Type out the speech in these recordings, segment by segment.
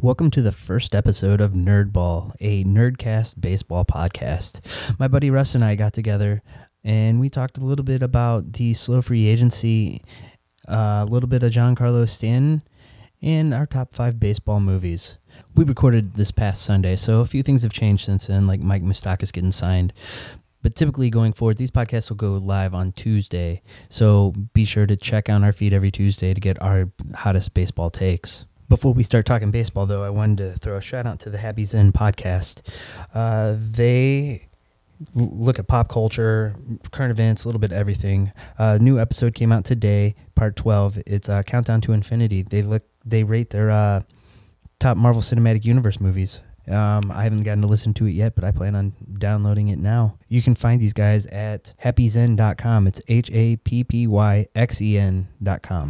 Welcome to the first episode of Nerdball, a Nerdcast baseball podcast. My buddy Russ and I got together and we talked a little bit about the slow free agency, a little bit of Giancarlo Stanton, and our top 5 baseball movies. We recorded this past Sunday, so a few things have changed since then, like Mike Moustakas getting signed. But typically going forward, these podcasts will go live on Tuesday, so be sure to check out our feed every Tuesday to get our hottest baseball takes. Before we start talking baseball, though, I wanted to throw a shout out to the Happy Zen podcast. They look at pop culture, current events, a little bit of everything. New episode came out today, part 12. It's Countdown to Infinity. They rate their top Marvel Cinematic Universe movies. I haven't gotten to listen to it yet, but I plan on downloading it now. You can find these guys at happyzen.com. It's happyxen.com.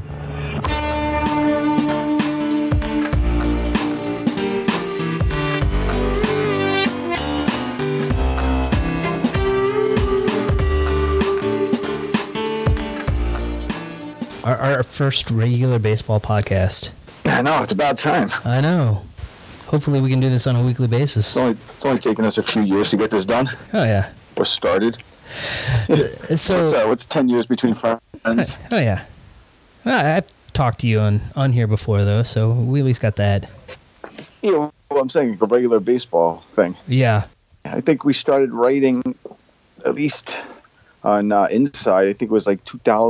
Our first regular baseball podcast. I know, it's about time. I know. Hopefully we can do this on a weekly basis. It's only taken us a few years to get this done. Oh, yeah. Or started. So what's 10 years between friends? Oh, yeah. I've talked to you on here before, though, so we at least got that. You know what I'm saying, a regular baseball thing. Yeah. I think we started writing at least on Inside. I think it was like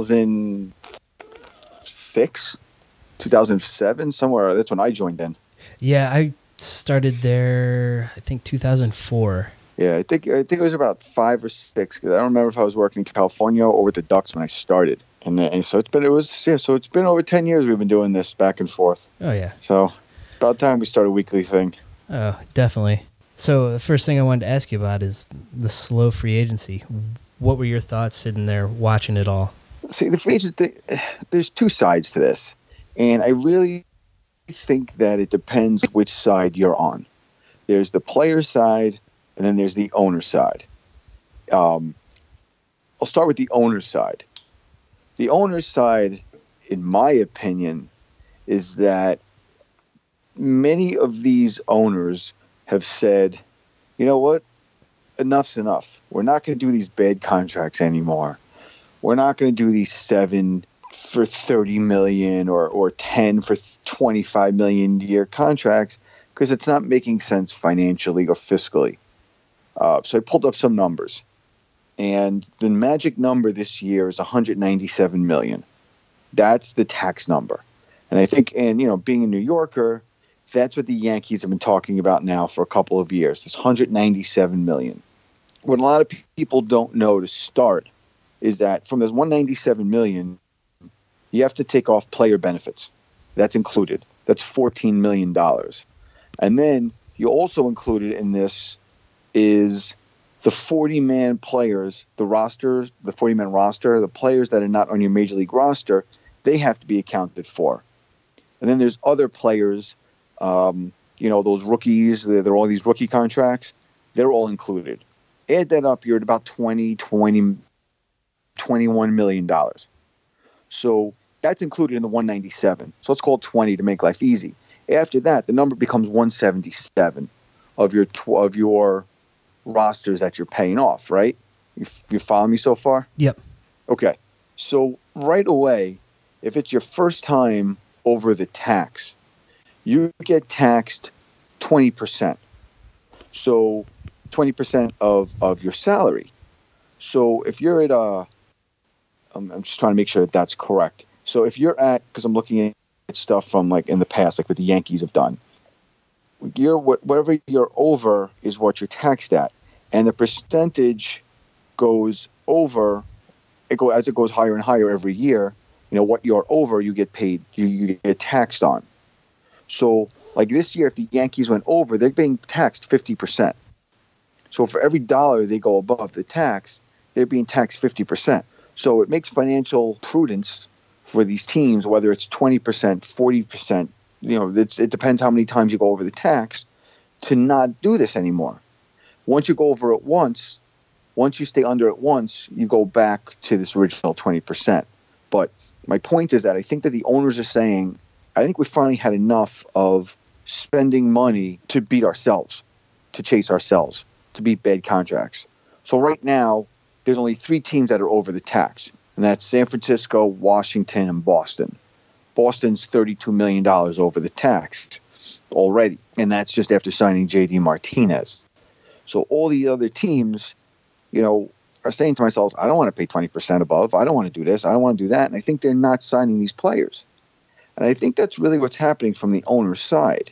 2006, 2007, somewhere. That's when I joined in. Yeah, I started there, I think 2004. Yeah, I think it was about 5 or 6. Cause I don't remember if I was working in California or with the Ducks when I started. And so it's been over 10 years we've been doing this back and forth. Oh yeah. So about time we start a weekly thing. Oh, definitely. So the first thing I wanted to ask you about is the slow free agency. What were your thoughts sitting there watching it all? See, the free agent thing, there's two sides to this, and I really think that it depends which side you're on. There's the player side, and then there's the owner side. I'll start with the owner side. The owner side, in my opinion, is that many of these owners have said, you know what, enough's enough. We're not going to do these bad contracts anymore. We're not going to do these 7 for $30 million or 10 for $25 million a year contracts because it's not making sense financially or fiscally. So I pulled up some numbers, and the magic number this year is $197 million. That's the tax number. And I think, being a New Yorker, that's what the Yankees have been talking about now for a couple of years. It's $197 million. What a lot of people don't know to start is that from this $197 million, you have to take off player benefits. That's included. That's $14 million. And then you also included in this is the 40-man players, the 40-man roster, the players that are not on your major league roster, they have to be accounted for. And then there's other players, those rookies, they're all these rookie contracts, they're all included. Add that up, you're at about $21 million. So that's included in the 197. So let's call it 20 to make life easy. After that, the number becomes 177 of your rosters that you're paying off, right? You follow me so far? Yep. Okay. So right away, if it's your first time over the tax, you get taxed 20%. So 20% of your salary. So if you're at I'm just trying to make sure that that's correct. So if you're because I'm looking at stuff from like in the past, like what the Yankees have done, whatever you're over is what you're taxed at, and the percentage goes over. As it goes higher and higher every year. What you're over, you get paid. You get taxed on. So like this year, if the Yankees went over, they're being taxed 50%. So for every dollar they go above the tax, they're being taxed 50%. So it makes financial prudence for these teams, whether it's 20%, 40%, it depends how many times you go over the tax, to not do this anymore. Once you go over it once you stay under it once, you go back to this original 20%. But my point is that I think that the owners are saying, I think we finally had enough of spending money to beat ourselves, to chase ourselves, to beat bad contracts. So right now, there's only 3 teams that are over the tax, and that's San Francisco, Washington, and Boston. Boston's $32 million over the tax already, and that's just after signing J.D. Martinez. So all the other teams, are saying to themselves, I don't want to pay 20% above. I don't want to do this. I don't want to do that. And I think they're not signing these players. And I think that's really what's happening from the owner's side.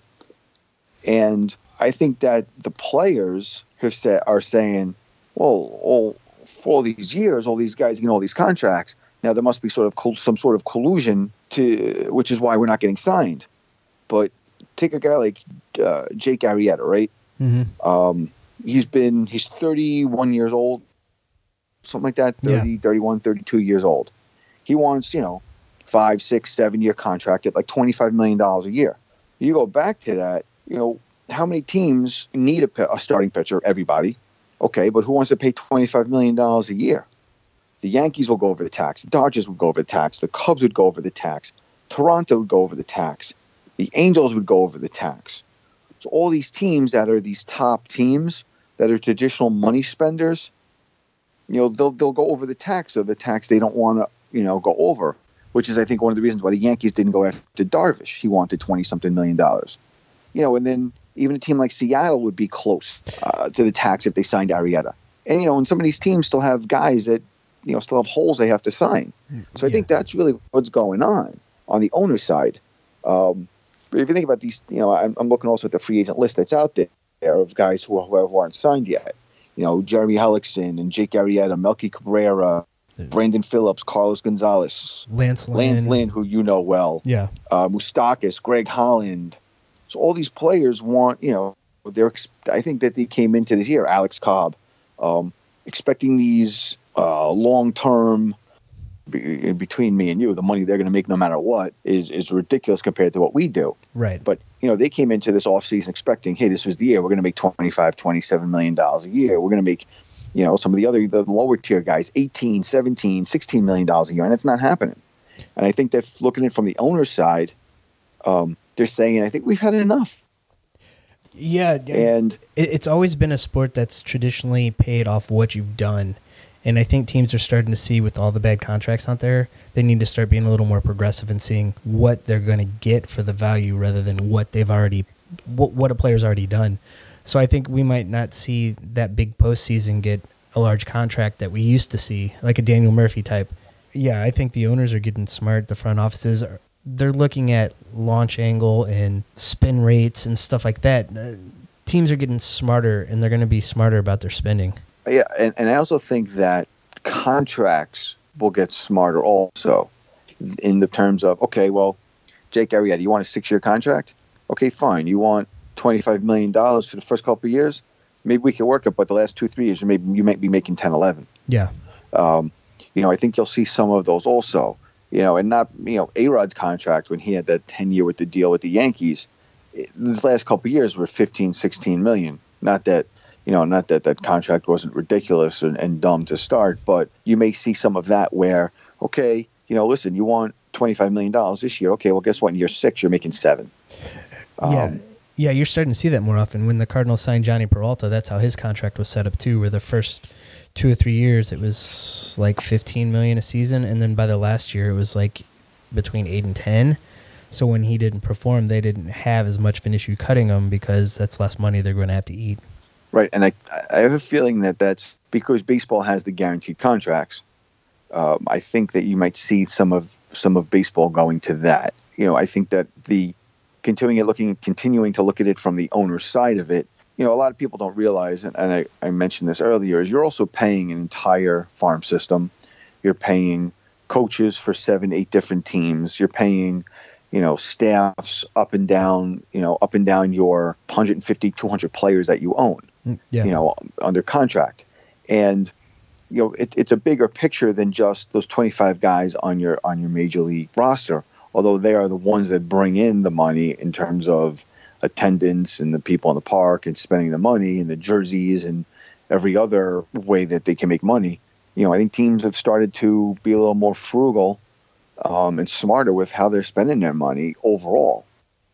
And I think that the players are saying, well, for all these years, all these guys getting all these contracts, now there must be some sort of collusion, which is why we're not getting signed. But take a guy like Jake Arrieta, right? Mm-hmm. He's 31 years old, something like that, 30, 31, 32 years old. He wants, 5, 6, 7-year contract at like $25 million a year. You go back to that, how many teams need a starting pitcher? Everybody. Okay, but who wants to pay $25 million a year? The Yankees will go over the tax. The Dodgers would go over the tax. The Cubs would go over the tax. Toronto would go over the tax. The Angels would go over the tax. So all these teams that are these top teams that are traditional money spenders, they'll go over the tax of a tax they don't want to, go over, which is, I think, one of the reasons why the Yankees didn't go after Darvish. He wanted $20-something million. And then even a team like Seattle would be close to the tax if they signed Arrieta. And, and some of these teams still have guys that, still have holes they have to sign. So I think that's really what's going on the owner's side. But if you think about these, I'm looking also at the free agent list that's out there of guys who aren't signed yet. Jeremy Hellickson and Jake Arrieta, Melky Cabrera, Brandon Phillips, Carlos Gonzalez, Lance Lynn, who you know well. Yeah. Moustakas, Greg Holland. So all these players want, I think that they came into this year, Alex Cobb, expecting these long-term, between me and you, the money they're going to make no matter what is ridiculous compared to what we do. Right. But, they came into this offseason expecting, hey, this was the year. We're going to make $27 million a year. We're going to make, some of the lower tier guys, $18, $17, $16 million a year, and it's not happening. And I think that looking at it from the owner's side, they're saying, I think we've had enough. Yeah. And it's always been a sport that's traditionally paid off what you've done. And I think teams are starting to see, with all the bad contracts out there, they need to start being a little more progressive and seeing what they're going to get for the value rather than what a player's already done. So I think we might not see that big postseason get a large contract that we used to see, like a Daniel Murphy type. Yeah, I think the owners are getting smart. The front offices they're looking at launch angle and spin rates and stuff like that. Teams are getting smarter, and they're going to be smarter about their spending. Yeah, and I also think that contracts will get smarter also in the terms of, okay, well, Jake Arrieta, you want a 6-year contract? Okay, fine. You want $25 million for the first couple of years? Maybe we can work it, but the last 2-3 years, maybe you might be making 10, 11. Yeah. I think you'll see some of those also. And not, A-Rod's contract when he had that 10-year with the deal with the Yankees, these last couple of years were 15, 16 million. Not that that contract wasn't ridiculous and dumb to start, but you may see some of that where, okay, listen, you want $25 million this year. Okay, well, guess what? In year 6, you're making 7. Yeah, you're starting to see that more often. When the Cardinals signed Johnny Peralta, that's how his contract was set up too, where the first 2 or 3 years it was like $15 million a season, and then by the last year it was like between 8 and 10. So when he didn't perform, they didn't have as much of an issue cutting him because that's less money they're going to have to eat. Right, and I have a feeling that that's because baseball has the guaranteed contracts. I think that you might see some of baseball going to that. I think that the continuing to look at it from the owner's side of it. A lot of people don't realize, and I mentioned this earlier, is you're also paying an entire farm system. You're paying coaches for 7, 8 different teams. You're paying staffs up and down your 150, 200 players that you own. Yeah. Under contract. And, it's a bigger picture than just those 25 guys on your major league roster, although they are the ones that bring in the money in terms of attendance and the people in the park and spending the money and the jerseys and every other way that they can make money. I think teams have started to be a little more frugal and smarter with how they're spending their money overall.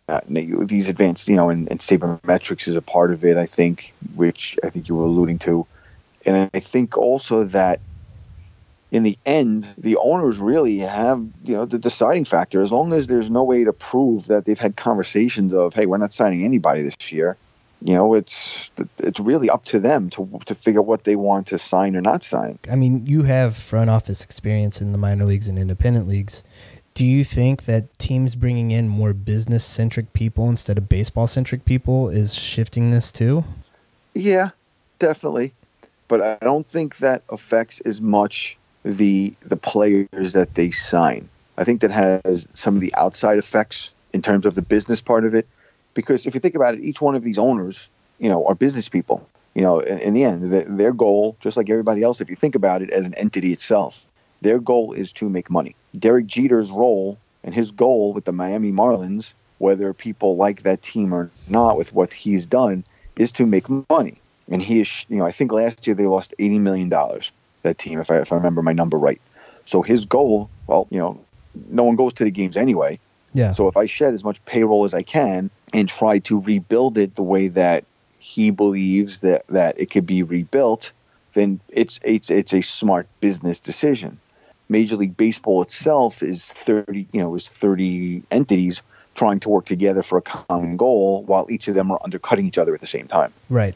these advanced, and sabermetrics is a part of it, I think, which I think you were alluding to. And I think also that in the end, the owners really have, the deciding factor. As long as there's no way to prove that they've had conversations of, hey, we're not signing anybody this year, it's really up to them to figure out what they want to sign or not sign. I mean, you have front office experience in the minor leagues and independent leagues. Do you think that teams bringing in more business-centric people instead of baseball-centric people is shifting this too? Yeah, definitely. But I don't think that affects as much the players that they sign. I think that has some of the outside effects in terms of the business part of it. Because if you think about it, each one of these owners, are business people. In the end, their goal, just like everybody else, if you think about it as an entity itself, their goal is to make money. Derek Jeter's role and his goal with the Miami Marlins, whether people like that team or not with what he's done, is to make money. And he is, I think last year they lost $80 million, that team, if I remember my number right. So his goal, well, no one goes to the games anyway. Yeah. So if I shed as much payroll as I can and try to rebuild it the way that he believes that it could be rebuilt, then it's a smart business decision. Major League Baseball itself is 30 entities trying to work together for a common goal, while each of them are undercutting each other at the same time. Right.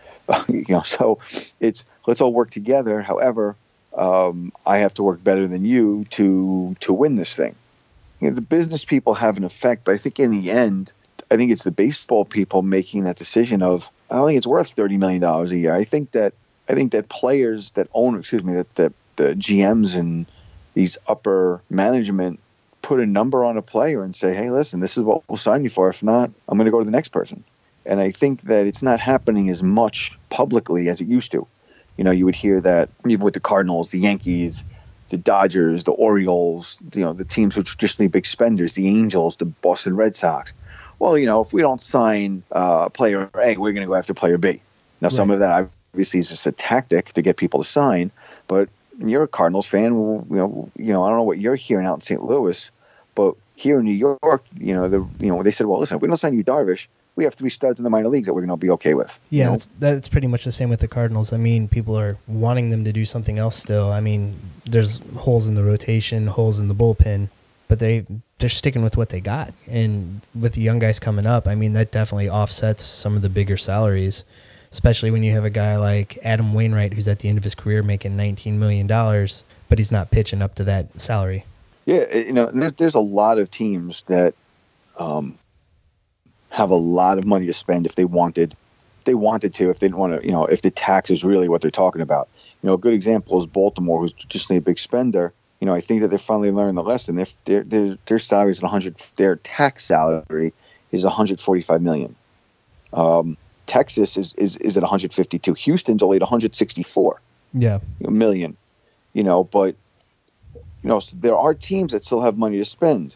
So it's let's all work together. However, I have to work better than you to win this thing. The business people have an effect, but I think in the end, I think it's the baseball people making that decision of, I don't think it's worth $30 million a year. I think that players that own, that the GMs and these upper management put a number on a player and say, hey, listen, this is what we'll sign you for. If not, I'm going to go to the next person. And I think that it's not happening as much publicly as it used to. You would hear that even with the Cardinals, the Yankees, the Dodgers, the Orioles, the teams who are traditionally big spenders, the Angels, the Boston Red Sox. Well, if we don't sign player A, we're going to go after player B. Now, some of that obviously is just a tactic to get people to sign, but you're a Cardinals fan. I don't know what you're hearing out in St. Louis, but here in New York, they said, well, listen, if we don't sign you Darvish, we have 3 studs in the minor leagues that we're going to be okay with. Yeah, that's pretty much the same with the Cardinals. I mean, people are wanting them to do something else still. I mean, there's holes in the rotation, holes in the bullpen, but they're sticking with what they got. And with the young guys coming up, I mean, that definitely offsets some of the bigger salaries, especially when you have a guy like Adam Wainwright, who's at the end of his career making $19 million, but he's not pitching up to that salary. Yeah, there's a lot of teams that have a lot of money to spend if they wanted to, if they didn't want to, if the tax is really what they're talking about. A good example is Baltimore, who's traditionally a big spender. I think that they're finally learning the lesson. Their salary is their tax salary is $145 million. Texas is at 152. Houston's only at 164 million. But so there are teams that still have money to spend.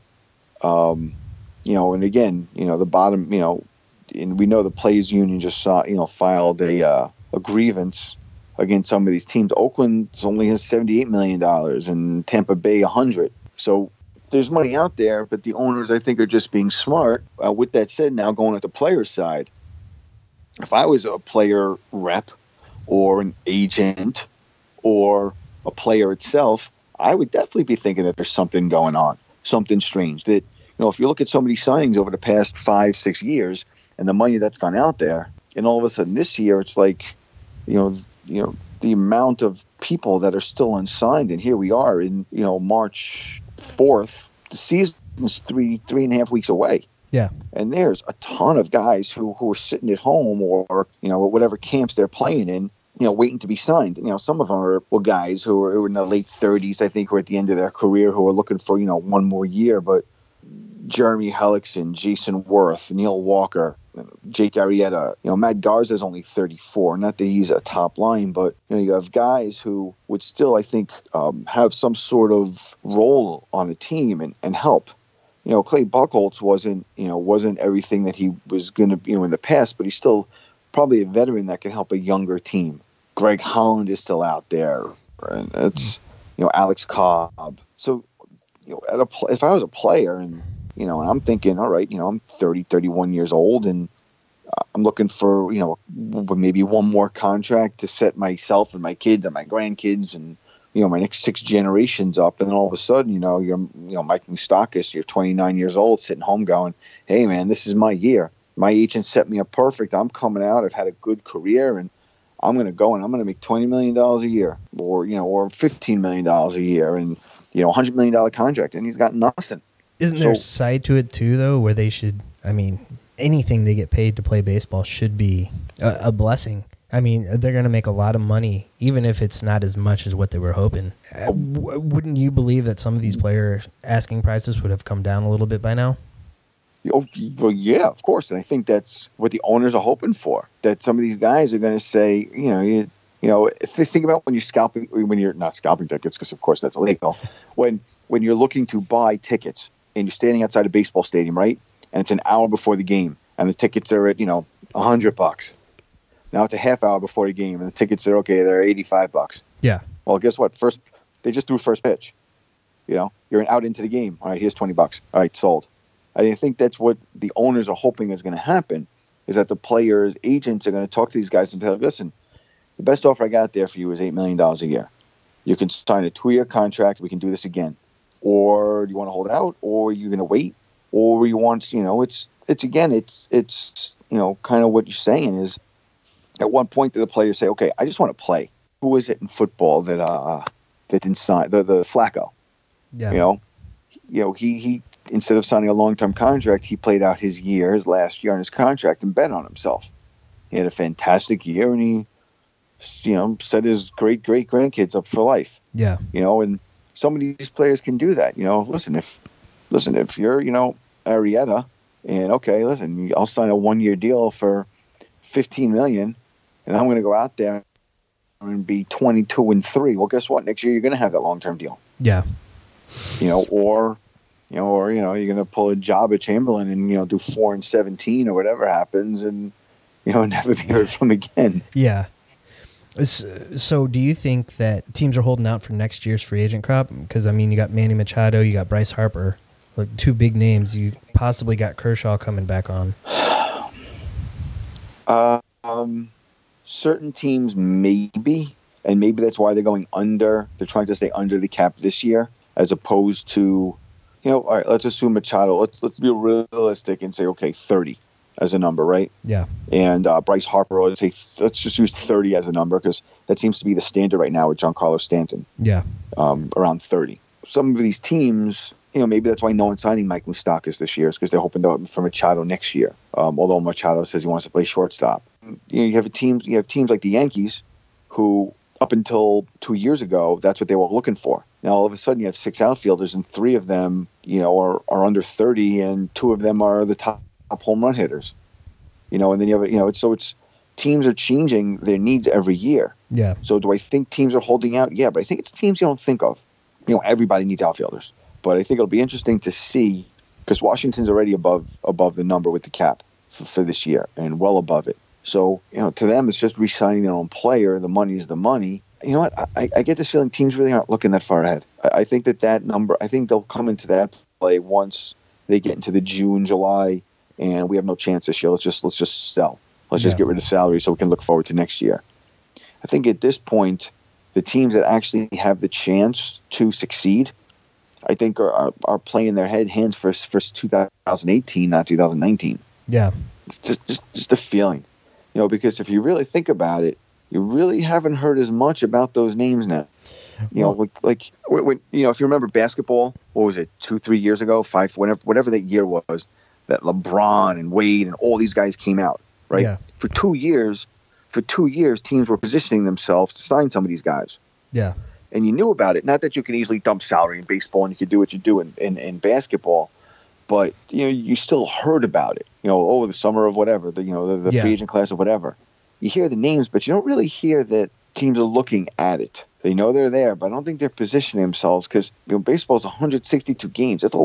And again, the bottom, and we know the Players Union just filed a grievance against some of these teams. Oakland only has $78 million and Tampa Bay $100. So there's money out there, but the owners, I think, are just being smart. With that said, now going at the player's side, if I was a player rep or an agent or a player itself, I would definitely be thinking that there's something going on, something strange. That, if you look at so many signings over the past 5-6 years and the money that's gone out there, and all of a sudden this year it's like, the amount of people that are still unsigned, and here we are in, March 4th, the season is 3.5 weeks away. Yeah. And there's a ton of guys who are sitting at home or whatever camps they're playing in, waiting to be signed. Some of them are guys who are in the late 30s, I think, who are at the end of their career, who are looking for, one more year. But Jeremy Hellickson, Jason Worth, Neil Walker, Jake Arrieta, Matt Garza is only 34. Not that he's a top line, but you have guys who would still, I think, have some sort of role on a team and help. Clay Buchholz wasn't everything that he was going to be in the past, but he's still probably a veteran that can help a younger team. Greg Holland is still out there, and it's Alex Cobb. So if I was a player and And I'm thinking, all right, I'm 30, 31 years old, and I'm looking for, maybe one more contract to set myself and my kids and my grandkids and, my next 6 generations up. And then all of a sudden, you're, Mike Moustakas, you're 29 years old, sitting home going, hey, man, this is my year. My agent set me up perfect. I'm coming out. I've had a good career, and I'm going to go and I'm going to make $20 million a year or $15 million a year and, $100 million contract. And he's got nothing. Isn't there a side to it, too, though, where they should, anything they get paid to play baseball should be a blessing. They're going to make a lot of money, even if it's not as much as what they were hoping. Wouldn't you believe that some of these player asking prices would have come down a little bit by now? Oh, well, yeah, of course. And I think that's what the owners are hoping for, that some of these guys are going to say, if they think about when you're not scalping tickets, because of course that's illegal, when you're looking to buy tickets and you're standing outside a baseball stadium, right? And it's an hour before the game and the tickets are at, $100. Now it's a half hour before the game and the tickets are they're $85. Yeah. Well, guess what? First, they just threw first pitch. You're out into the game. All right, here's $20. All right, sold. I think that's what the owners are hoping is going to happen, is that the players' agents are going to talk to these guys and be like, listen, the best offer I got there for you is $8 million a year. You can sign a 2-year contract. We can do this again. Or do you want to hold out, or you're going to wait, or you want, it's kind of what you're saying is, at one point, the players say, okay, I just want to play. Who is it in football that didn't sign? The Flacco. Yeah. He instead of signing a long-term contract, he played out his last year on his contract and bet on himself. He had a fantastic year, and he, set his great-great-grandkids up for life. Yeah. And some of these players can do that. Listen, if you're, Arrieta, and listen, I'll sign a 1-year deal for $15 million, and I'm going to go out there and be 22-3. Well, guess what? Next year you're going to have that long-term deal. Yeah. Or you're going to pull a job at Chamberlain and do 4-17 or whatever happens, and never be heard from again. Yeah. So, do you think that teams are holding out for next year's free agent crop? Because you got Manny Machado, you got Bryce Harper, like 2 big names. You possibly got Kershaw coming back on. Certain teams maybe, and maybe that's why they're going under. They're trying to stay under the cap this year, as opposed to, all right, let's assume Machado. Let's be realistic and say, 30 as a number, right? Yeah. And Bryce Harper, let's just use 30 as a number, because that seems to be the standard right now with Giancarlo Stanton. Yeah. Around 30. Some of these teams, maybe that's why no one's signing Mike Moustakas this year, is because they're hoping for Machado next year. Although Machado says he wants to play shortstop. You have teams like the Yankees, who up until 2 years ago, that's what they were looking for. Now all of a sudden you have 6 outfielders, and 3 of them, are under 30, and 2 of them are the top home run hitters. And then you have it's teams are changing their needs every year. Yeah. So do I think teams are holding out? Yeah, but I think it's teams you don't think of. Everybody needs outfielders. But I think it'll be interesting to see, because Washington's already above the number with the cap for this year, and well above it. So, to them, it's just re-signing their own player. The money is the money. You know what? I get this feeling teams really aren't looking that far ahead. I think that number, I think they'll come into that play once they get into the June, July, and we have no chance this year. Let's just sell. Let's just get rid of salary so we can look forward to next year. I think at this point, the teams that actually have the chance to succeed, I think are playing their hands for 2018, not 2019. Yeah. It's just a feeling. Because if you really think about it, you really haven't heard as much about those names now. Like when if you remember basketball, what was it, 2-3 years ago, 5, whatever that year was, that LeBron and Wade and all these guys came out, right? Yeah. For 2 years, teams were positioning themselves to sign some of these guys. Yeah. And you knew about it. Not that you can easily dump salary in baseball and you could do what you do in basketball, but you still heard about it. The summer of whatever, the free agent class of whatever. You hear the names, but you don't really hear that teams are looking at it. They know they're there, but I don't think they're positioning themselves, because baseball is 162 games. It's a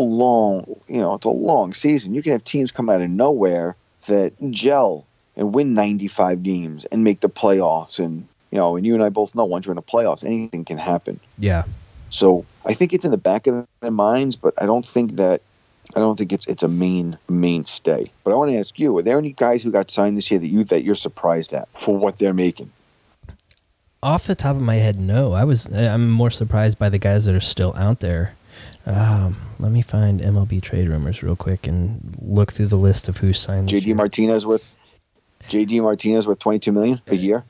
long season. You can have teams come out of nowhere that gel and win 95 games and make the playoffs. And and you and I both know, once you're in the playoffs, anything can happen. Yeah. So I think it's in the back of their minds, but I don't think that I don't think it's a mainstay. But I want to ask you: are there any guys who got signed this year that you're surprised at for what they're making? Off the top of my head, no. I'm more surprised by the guys that are still out there. Let me find MLB trade rumors real quick and look through the list of who's signed. JD Martinez worth $22 million a year.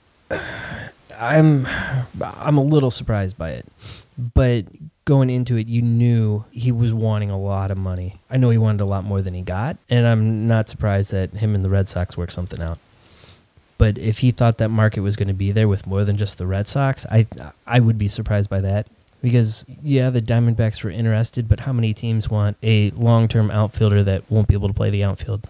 I'm a little surprised by it, but going into it, you knew he was wanting a lot of money. I know he wanted a lot more than he got, and I'm not surprised that him and the Red Sox worked something out. But if he thought that market was going to be there with more than just the Red Sox, I would be surprised by that. Because, yeah, the Diamondbacks were interested, but how many teams want a long-term outfielder that won't be able to play the outfield?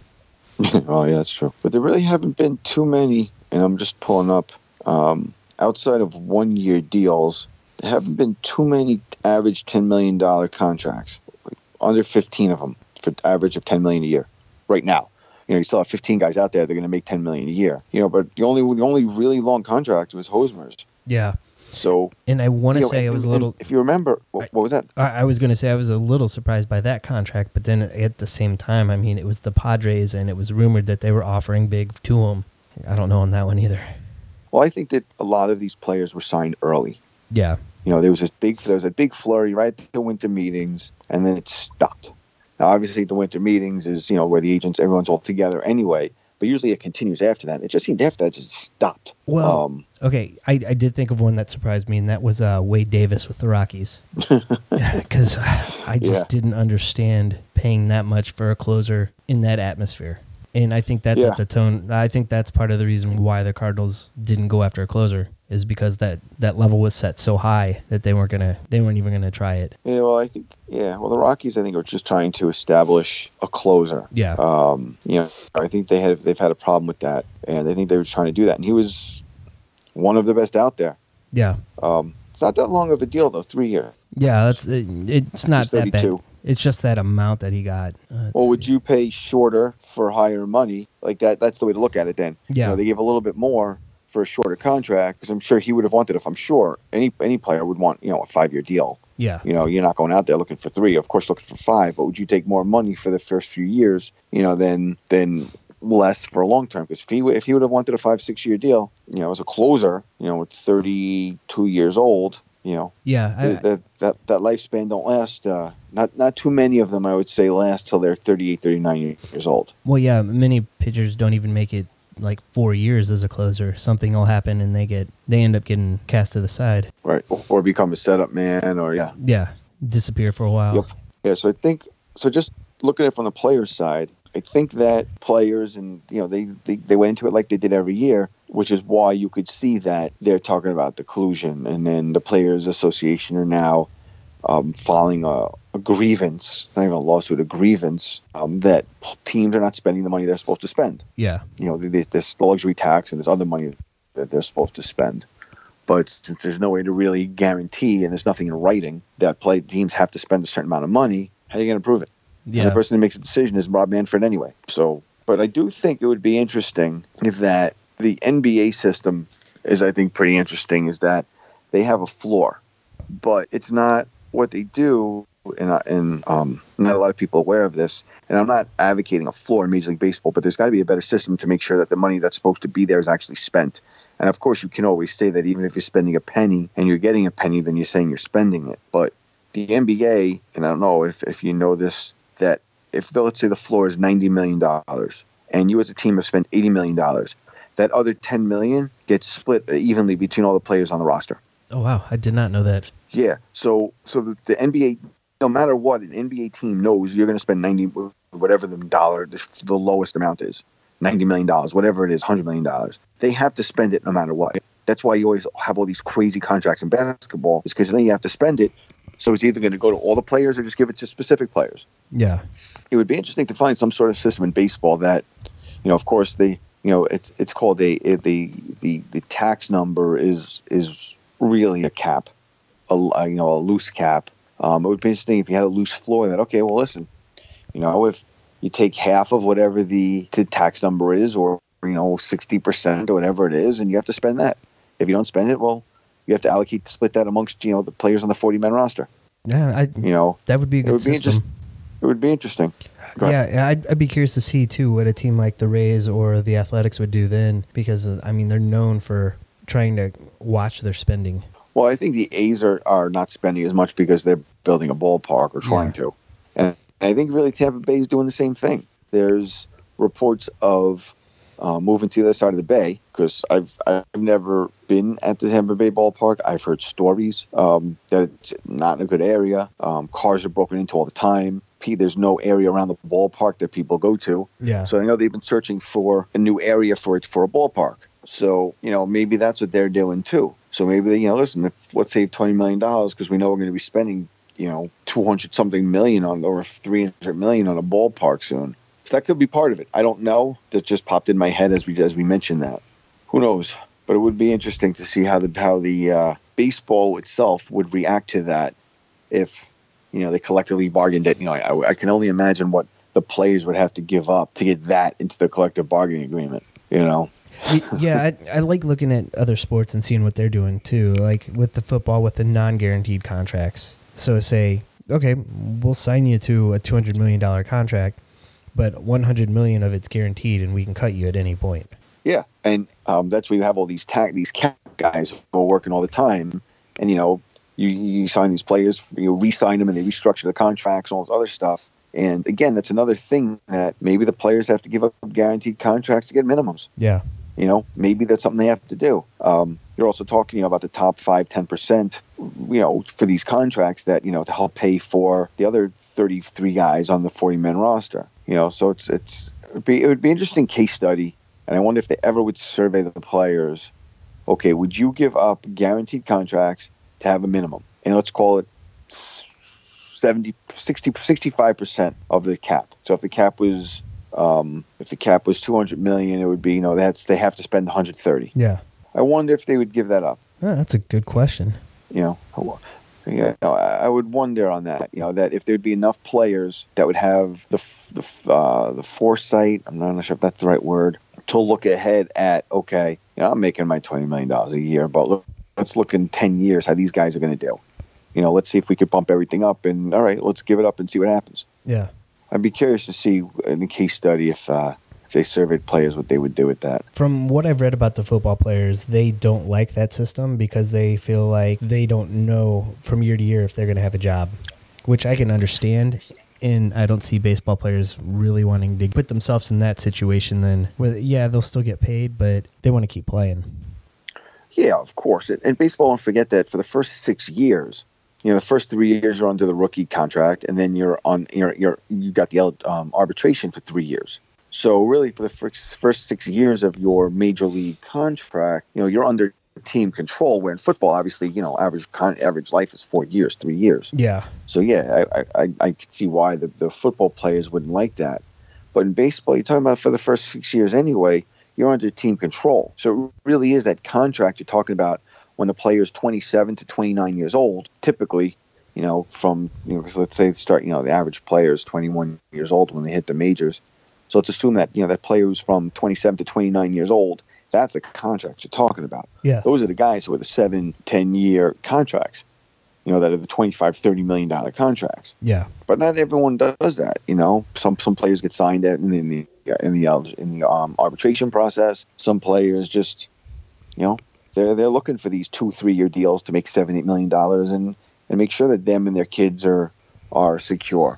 Oh, yeah, that's true. But there really haven't been too many, and I'm just pulling up, outside of one-year deals, there haven't been too many average $10 million contracts. Like under 15 of them for average of $10 million a year right now. You still have 15 guys out there that are going to make $10 million a year. But the only really long contract was Hosmer's. Yeah. So, and I want to say I was a little. If you remember, what was that? I was going to say I was a little surprised by that contract, but then at the same time, I mean, it was the Padres, and it was rumored that they were offering big to him. I don't know on that one either. Well, I think that a lot of these players were signed early. Yeah. There was a big flurry right at the winter meetings, and then it stopped. Now, obviously, the winter meetings is where the agents, everyone's all together anyway. But usually it continues after that. It just seemed after that just stopped. Well, okay, I did think of one that surprised me, and that was Wade Davis with the Rockies. Because I just didn't understand paying that much for a closer in that atmosphere. And I think that's at the tone. I think that's part of the reason why the Cardinals didn't go after a closer, is because that level was set so high that they weren't even gonna try it. Yeah, well, the Rockies, I think, are just trying to establish a closer. Yeah. I think they've had a problem with that, and I think they were trying to do that, and he was one of the best out there. Yeah. It's not that long of a deal though, 3 years. Yeah, it's not that bad. It's just that amount that he got. Would you pay shorter for higher money? Like that? That's the way to look at it. Then, yeah, they gave a little bit more for a shorter contract because I'm sure he would have wanted. If I'm sure any player would want, a 5-year deal. Yeah. You're not going out there looking for 3. Of course, looking for 5. But would you take more money for the first few years? Than less for a long term? Because if he would have wanted a 5-6 year deal, as a closer, at 32 years old. That lifespan don't last. Not too many of them, I would say, last till they're 38, 39 years old. Well, yeah, many pitchers don't even make it like 4 years as a closer. Something will happen and they end up getting cast to the side. Right, or become a setup man, or disappear for a while. Yep. Yeah, so I think just looking at it from the player's side, I think that players and they went into it like they did every year, which is why you could see that they're talking about the collusion, and then the Players Association are now filing a grievance, not even a lawsuit, a grievance that teams are not spending the money they're supposed to spend. Yeah, there's the luxury tax and there's other money that they're supposed to spend. But since there's no way to really guarantee, and there's nothing in writing that teams have to spend a certain amount of money, how are you going to prove it? Yeah. And the person who makes a decision is Rob Manfred anyway. So, but I do think it would be interesting if that the NBA system is, I think, pretty interesting, is that they have a floor, but it's not what they do. And not a lot of people are aware of this. And I'm not advocating a floor in Major League Baseball, but there's got to be a better system to make sure that the money that's supposed to be there is actually spent. And of course, you can always say that even if you're spending a penny and you're getting a penny, then you're saying you're spending it. But the NBA, and I don't know if you know this, that if let's say the floor is $90 million and you as a team have spent $80 million, that other $10 million gets split evenly between all the players on the roster. Oh, wow. I did not know that. Yeah. So the NBA, no matter what, an NBA team knows you're going to spend whatever the lowest amount is, $90 million, whatever it is, $100 million. They have to spend it no matter what. That's why you always have all these crazy contracts in basketball, is because then you have to spend it. So it's either going to go to all the players or just give it to specific players. Yeah. It would be interesting to find some sort of system in baseball that, of course, it's called the tax number is really a cap, a loose cap. It would be interesting if you had a loose floor that, okay, well, listen, if you take half of whatever the tax number is, or 60% or whatever it is, and you have to spend that. If you don't spend it, well, you have to split that amongst the players on the 40-man roster. Yeah, that would be a good system. It would be interesting. Go ahead. Yeah, I'd be curious to see too what a team like the Rays or the Athletics would do then, because I mean they're known for trying to watch their spending. Well, I think the A's are not spending as much because they're building a ballpark or trying to. And I think really Tampa Bay is doing the same thing. There's reports of moving to the other side of the bay, because I've never been at the Tampa Bay ballpark. I've heard stories that it's not in a good area. Cars are broken into all the time. There's no area around the ballpark that people go to. Yeah. So I know they've been searching for a new area for a ballpark. So, maybe that's what they're doing too. So maybe they, listen, let's save $20 million because we know we're going to be spending, 200 something million on, or 300 million on a ballpark soon. So that could be part of it. I don't know. That just popped in my head as we mentioned that. Who knows? But it would be interesting to see how the baseball itself would react to that if, they collectively bargained it. I can only imagine what the players would have to give up to get that into the collective bargaining agreement, Yeah, I like looking at other sports and seeing what they're doing too, like with the football with the non-guaranteed contracts. So say, okay, we'll sign you to a $200 million contract, but $100 million of it's guaranteed and we can cut you at any point. Yeah, and that's where you have all these cap guys who are working all the time, and you sign these players, you re-sign them, and they restructure the contracts and all this other stuff. And again, that's another thing that maybe the players have to give up guaranteed contracts to get minimums. Yeah. Maybe that's something they have to do. You're also talking about the top 5-10%, for these contracts that, to help pay for the other 33 guys on the 40-man roster. So it would be an interesting case study. And I wonder if they ever would survey the players. Okay, would you give up guaranteed contracts to have a minimum? And let's call it 65% of the cap. So if the cap was $200 million, it would be, they have to spend 130. Yeah. I wonder if they would give that up. Oh, that's a good question. I would wonder on that. That if there'd be enough players that would have the foresight. I'm not sure if that's the right word, to look ahead at. Okay, I'm making my $20 million a year, but let's look in 10 years how these guys are going to do. Let's see if we could bump everything up, and all right, let's give it up and see what happens. Yeah. I'd be curious to see in the case study if they surveyed players what they would do with that. From what I've read about the football players, they don't like that system because they feel like they don't know from year to year if they're going to have a job, which I can understand. And I don't see baseball players really wanting to put themselves in that situation then. Where, they'll still get paid, but they want to keep playing. Yeah, of course. And baseball, don't forget that for the first 6 years, the first 3 years are under the rookie contract, and then you got the arbitration for 3 years. So really, for the first 6 years of your major league contract, you're under team control. Where in football, obviously, average life is 4 years, 3 years. Yeah. So I could see why the football players wouldn't like that. But in baseball, you're talking about for the first 6 years anyway, you're under team control. So it really is that contract you're talking about when the player is 27 to 29 years old. Typically, from so let's say the average player is 21 years old when they hit the majors. So let's assume that that player who's from 27 to 29 years old, that's the contract you're talking about. Yeah. Those are the guys who are the 7-10 year contracts, that are the $25-30 million contracts. Yeah. But not everyone does that. Some players get signed in the arbitration process. Some players just, they're looking for these 2-3 year deals to make $7-8 million and make sure that them and their kids are secure.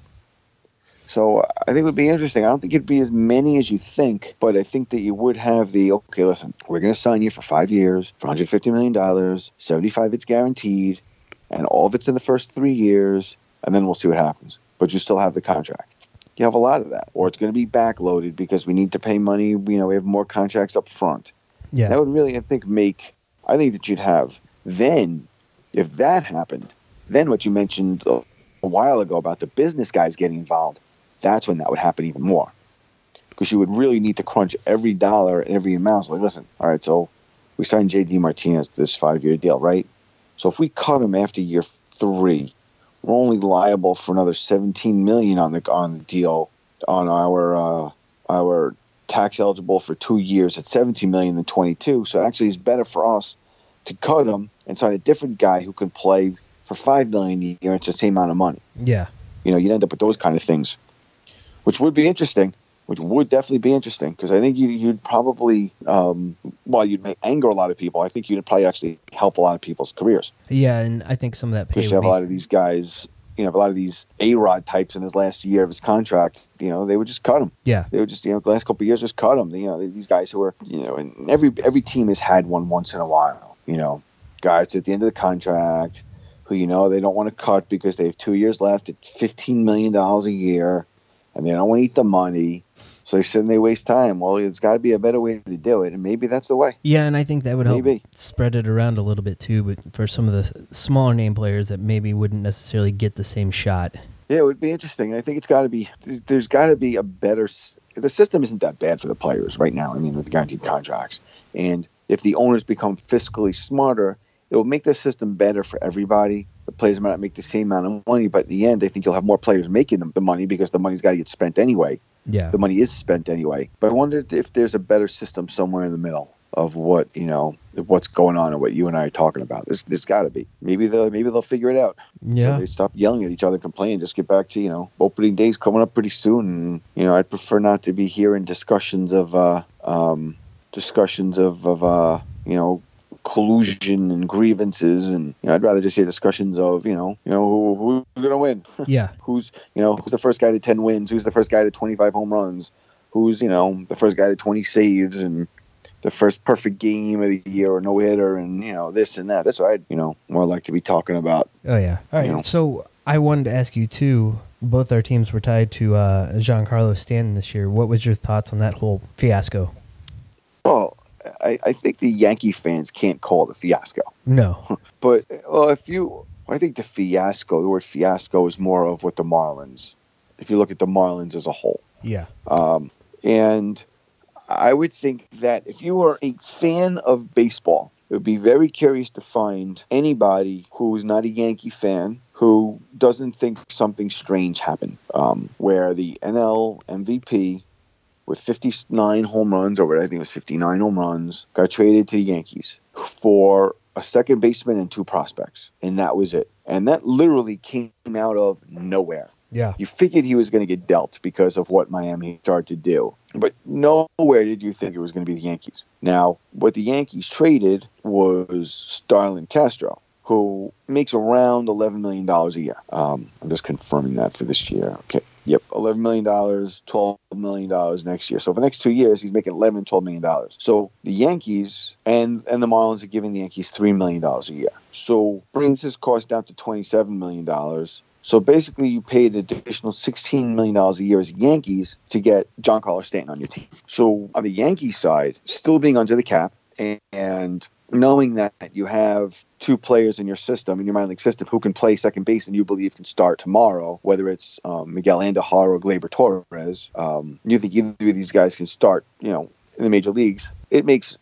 So I think it would be interesting. I don't think it'd be as many as you think, but I think that you would have okay, listen, we're going to sign you for 5 years for $150 million, 75 it's guaranteed, and all of it's in the first 3 years, and then we'll see what happens. But you still have the contract. You have a lot of that. Or it's going to be backloaded because we need to pay money. We have more contracts up front. Yeah. That would really, I think that you'd have. Then, if that happened, then what you mentioned a while ago about the business guys getting involved, that's when that would happen even more. Because you would really need to crunch every dollar, every amount. So listen, all right, so we signed J.D. Martinez to this 5-year deal, right? So if we cut him after year 3, we're only liable for another $17 million on the deal on our tax eligible for 2 years at $17 million than 22. So actually, it's better for us to cut him and sign a different guy who can play for $5 million a year. It's the same amount of money. Yeah. you'd end up with those kind of things, which would be interesting. Which would definitely be interesting, because I think you'd probably, you'd may anger a lot of people. I think you'd probably actually help a lot of people's careers. Yeah, and I think some of that pay because you have a lot of these guys, a lot of these A-Rod types in his last year of his contract, they would just cut him. Yeah. They would just, the last couple of years, just cut him. These guys who are, and every team has had one once in a while, guys at the end of the contract who, they don't want to cut because they have 2 years left at $15 million a year, and they don't want to eat the money. So they sit and they waste time. Well, it's got to be a better way to do it, and maybe that's the way. Yeah, and I think that would help spread it around a little bit too, but for some of the smaller name players that maybe wouldn't necessarily get the same shot. Yeah, it would be interesting. I think there's got to be a better – the system isn't that bad for the players right now, with the guaranteed contracts. And if the owners become fiscally smarter, it will make the system better for everybody. The players might not make the same amount of money, but in the end, I think you'll have more players making the money because the money's got to get spent anyway. Yeah. The money is spent anyway. But I wonder if there's a better system somewhere in the middle of what, what's going on and what you and I are talking about. There's got to be. Maybe they'll figure it out. Yeah. So they stop yelling at each other, complaining, just get back to, opening days coming up pretty soon. And, I'd prefer not to be hearing discussions of collusion and grievances, and I'd rather just hear discussions of who's gonna win. Yeah. who's the first guy to 10 wins, who's the first guy to 25 home runs, who's the first guy to 20 saves, and the first perfect game of the year or no hitter, and this and that. That's what I'd more like to be talking about. Oh yeah. All right. So I wanted to ask you too. Both our teams were tied to Giancarlo Stanton this year. What was your thoughts on that whole fiasco? Well, I think the Yankee fans can't call it a fiasco. No. But I think the word fiasco is more of what the Marlins, if you look at the Marlins as a whole. Yeah. And I would think that if you were a fan of baseball, it would be very curious to find anybody who's not a Yankee fan who doesn't think something strange happened, where the NL MVP with 59 home runs, or I think it was 59 home runs, got traded to the Yankees for a second baseman and 2 prospects. And that was it. And that literally came out of nowhere. Yeah. You figured he was going to get dealt because of what Miami started to do. But nowhere did you think it was going to be the Yankees. Now, what the Yankees traded was Starlin Castro, who makes around $11 million a year. I'm just confirming that for this year. Okay. Yep, $11 million, $12 million next year. So for the next 2 years, he's making $11, $12 million. So the Yankees and the Marlins are giving the Yankees $3 million a year. So brings his cost down to $27 million. So basically, you paid an additional $16 million a year as Yankees to get Giancarlo Stanton on your team. So on the Yankee side, still being under the cap and knowing that you have 2 players in your system, in your minor league system, who can play second base and you believe can start tomorrow, whether it's Miguel Andujar or Gleyber Torres, you think either of these guys can start, in the major leagues, it makes